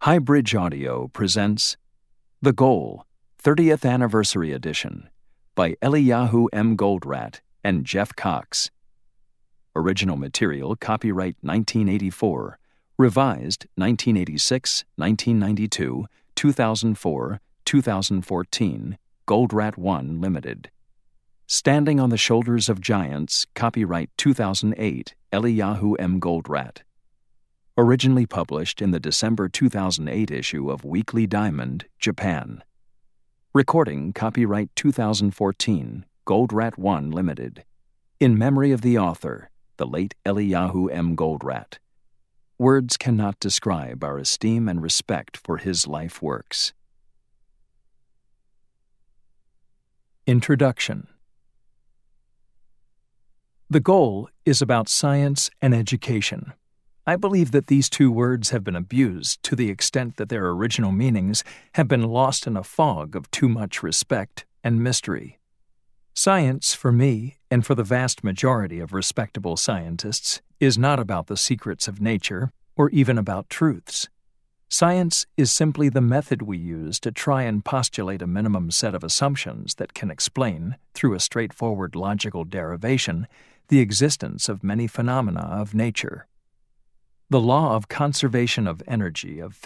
Highbridge Audio presents The Goal, 30th Anniversary Edition by Eliyahu M. Goldratt and Jeff Cox. Original material copyright 1984, revised 1986, 1992, 2004, 2014, Goldratt 1 Limited. Standing on the Shoulders of Giants, copyright 2008, Eliyahu M. Goldratt. Originally published in the December 2008 issue of Weekly Diamond, Japan. Recording copyright 2014, Goldratt 1 Limited. In memory of the author, the late Eliyahu M. Goldratt. Words cannot describe our esteem and respect for his life works. Introduction. The Goal is about science and education. I believe that these two words have been abused to the extent that their original meanings have been lost in a fog of too much respect and mystery. Science, for me, and for the vast majority of respectable scientists, is not about the secrets of nature or even about truths. Science is simply the method we use to try and postulate a minimum set of assumptions that can explain, through a straightforward logical derivation, the existence of many phenomena of nature. The law of conservation of energy of